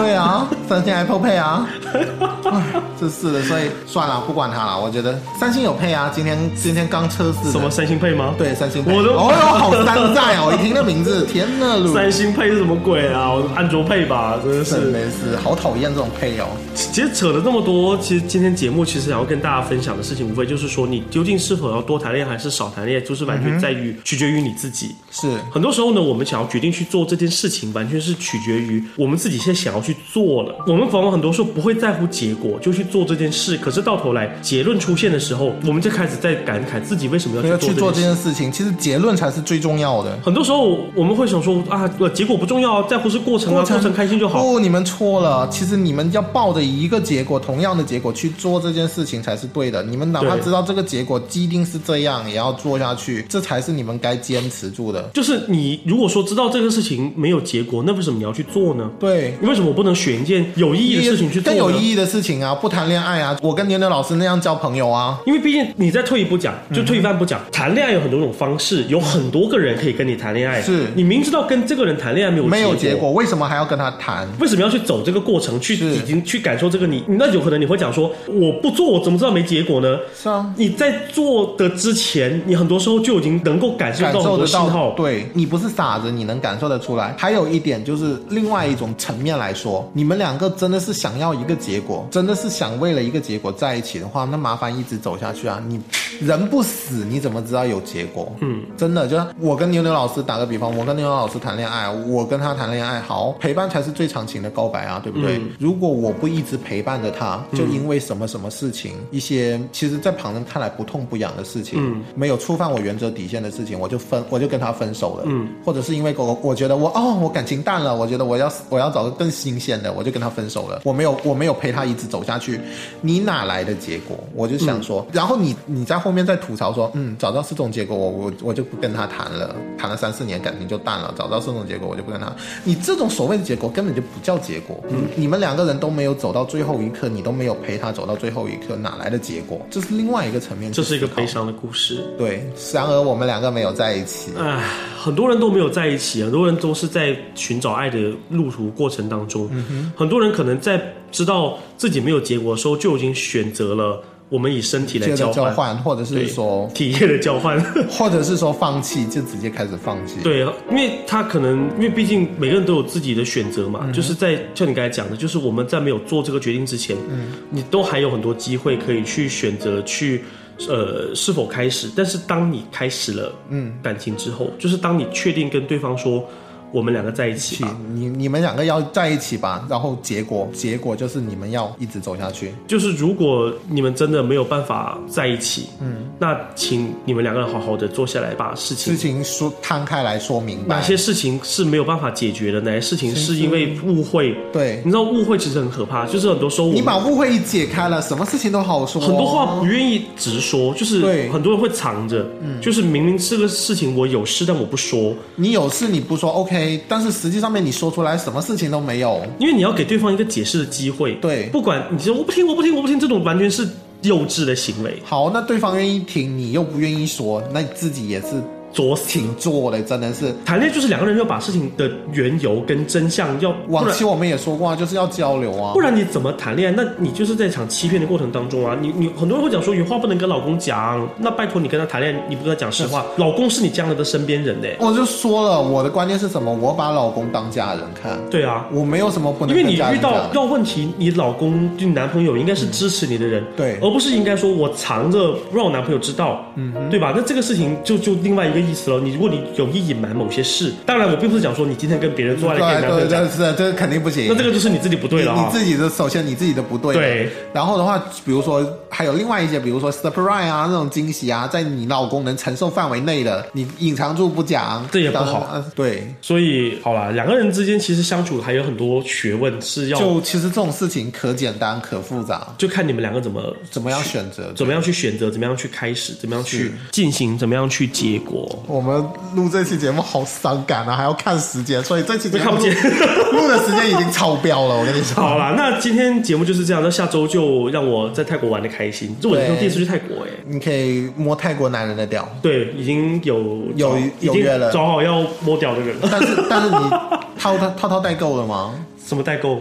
对啊，3星 Apple Pay 啊，真是的，所以算了，不管它了。我觉得3星有配啊，今天刚测试的。 什么3星配吗？ 对，3星配。 我都哦哟，好山寨哦！我一听那名字，天哪 ！3星配是什么鬼啊？安卓配吧，真的是。 没事，好讨厌这种配哦。 其实扯了这么多，其实今天节目其实想要跟大家分享的事情，无非就是说，你究竟是否要多谈恋爱还是少谈恋爱，就是完全在于取决于你自己。 是， 很多时候呢，我们想要决定去做这件事情，完全是取决于我们自己现在想要去做了。我们往往很多时候不会在乎结果，就去做这件事。可是到头来结论出现的时候，我们就开始在感慨自己为什么要去做这件事情。 其实结论才是最重要的。 很多时候我们会想说啊，结果不重要，在乎是过程啊，过程开心就好。 不，你们错了。其实你们要抱着一个结果，同样的结果去做这件事情才是对的。你们哪怕知道这个结果既定是这样，也要做下去，这才是你们该坚持住的。 就是你如果说知道这个事情没有结果，那为什么你要去做呢？ 对， 为什么我不能选一件有意义的事情去做呢？ 更有意义的事情啊，不谈恋爱啊，我跟牛牛老师那样交朋友啊。 因为毕竟你再退一步讲，就退一万步讲，谈恋爱有很多种方式，有很多个人可以跟你谈恋爱。 是你明知道跟这个人谈恋爱没有结果， 为什么还要跟他谈？ 为什么要去走这个过程，已经去感受这个你那有可能你会讲说，我不做我怎么知道没结果呢？ 是啊， 你在做的之前，你很多时候就已经能够感受到很多信号。 对，你不是傻子，你能感受得出来。还有一点就是另外一种层面来说，你们两个真的是想要一个结果，真的是想为了一个结果在一起的话，那麻烦一直走下去啊！你人不死，你怎么知道有结果？真的，就我跟牛牛老师打个比方，我跟牛牛老师谈恋爱，我跟他谈恋爱，好，陪伴才是最长情的告白啊，对不对？如果我不一直陪伴着他，就因为什么事情，一些其实在旁人看来不痛不痒的事情，没有触犯我原则底线的事情，我就跟他分手了。或者是因为我觉得我感情淡了，我觉得我要找个更新鲜的，我就跟他分手了。我没有陪他一直走下去，你哪来的结果？我就想说，然后你在后面再吐槽说，早知道是这种结果，我就不跟他谈了3-4年感情就淡了，早知道是这种结果我就不跟他。你这种所谓的结果根本就不叫结果。你们两个人都没有走到最后一刻，你都没有陪他走到最后一刻，哪来的结果？这是另外一个层面。 这是一个悲伤的故事。 对，然而我们两个没有在一起。 很多人都没有在一起，很多人都是在寻找爱的路途过程当中。很多人可能在知道自己没有结果的时候，就已经选择了我们以身体来交换， 或者是说体液的交换， 或者是说放弃，就直接开始放弃。 对，因为他可能因为毕竟每个人都有自己的选择嘛，就是在像你刚才讲的，就是我们在没有做这个决定之前，你都还有很多机会可以去选择去。是否开始？但是当你开始了感情之后，就是当你确定跟对方说我们两个在一起吧， 你们两个要在一起吧，然后结果就是你们要一直走下去。 就是如果你们真的没有办法在一起，那请你们两个人好好的坐下来，把事情摊开来说明白。 哪些事情是没有办法解决的，哪些事情是因为误会。 对， 你知道误会其实很可怕，就是很多时候你把误会一解开了，什么事情都好说。 很多话不愿意直说，就是很多人会藏着，就是明明这个事情我有事，但我不说。 你有事你不说 OK。但是实际上面你说出来什么事情都没有， 因为你要给对方一个解释的机会。 对， 不管你说我不听，这种完全是幼稚的行为。 好，那对方愿意听，你又不愿意说，那你自己也是挺做的，真的是谈恋爱就是两个人要把事情的缘由跟真相要往期我们也说过啊，就是要交流啊， 不然你怎么谈恋爱？那你就是在一场欺骗的过程当中啊。你很多人会讲说有话不能跟老公讲，那拜托你跟他谈恋爱，你不跟他讲实话，老公是你将来的身边人呢。 我就说了，我的观念是什么？我把老公当家人看。 对啊， 我没有什么不能跟家人讲。 因为你遇到问题，你老公就你男朋友应该是支持你的人， 对， 而不是应该说我藏着不让我男朋友知道，对吧？那这个事情就另外一个意思了。如果你有意隐瞒某些事，当然我并不是讲说你今天跟别人做爱跟男朋友讲， 是这个肯定不行。 那这个就是你自己不对了， 你自己的首先你自己的不对。 对， 然后的话，比如说还有另外一些，比如说 surprise 啊那种惊喜啊，在你老公能承受范围内的，你隐藏住不讲， 这也不好。 对， 所以好啦，两个人之间其实相处还有很多学问是要。 就其实这种事情可简单可复杂， 就看你们两个怎么样选择， 怎么样去选择，怎么样去开始，怎么样去进行，怎么样去结果。 我们录这期节目好伤感啊，还要看时间，所以这期节目看不见， 录的时间已经超标了。我跟你说， 好啦，那今天节目就是这样，那下周就让我在泰国玩的开心。这我人生第一次去泰国你可以摸泰国男人的屌。 对，已经有约了， 找好要摸屌的人了。 但是你套代购了吗？ 什么代购？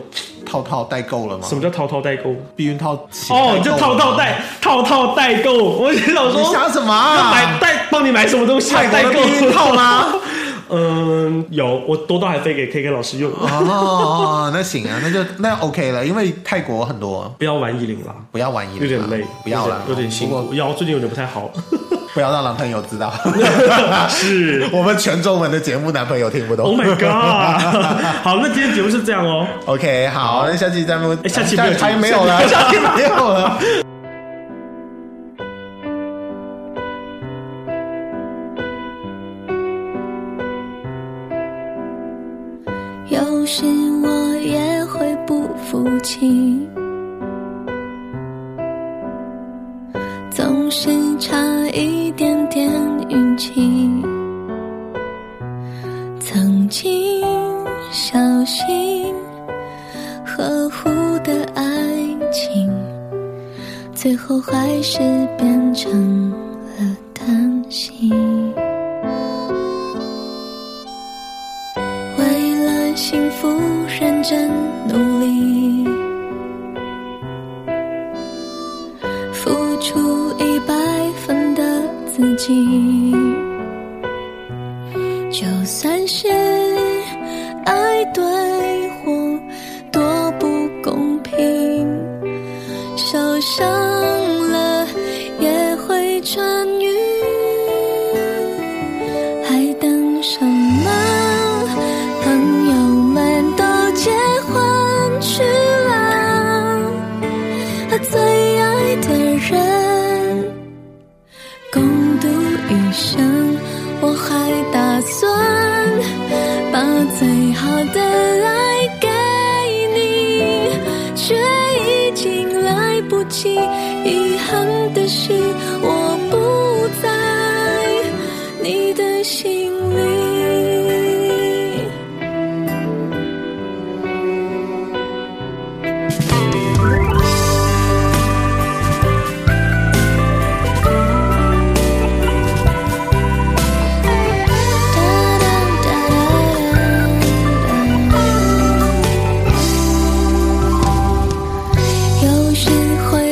套套代购了吗？ 什么叫套套代购？ 避孕套哦，就套套代购。我就想说， 你想什么啊？ 帮你买什么东西？ 代购避孕套吗？ 有，我多到还飞给 KK 老师用。 哦，那行啊，那 OK 了，因为泰国很多。 不要玩10啦， 不要玩10， 有点累， 不要了， 有点辛苦，腰最近有点不太好。 不要让男朋友知道， 是我们全中文的节目，男朋友听不懂。 Oh my god！ 好，那今天节目是这样哦。 OK， 好，那下期再录。 下期还没有了，下期没有了。 有时我也会不服气，总是差一点点运气。曾经小心呵护的爱情，最后还是变成了担心。为了幸福认真努力，付出100分的自己，就算是爱对或多不公平，受伤了也会痊愈，还等什么？朋友们都结婚去了，最爱的人共度余生，我还打算把最好的爱给你，却已经来不及。遗憾的是，我不在你的心里。有时会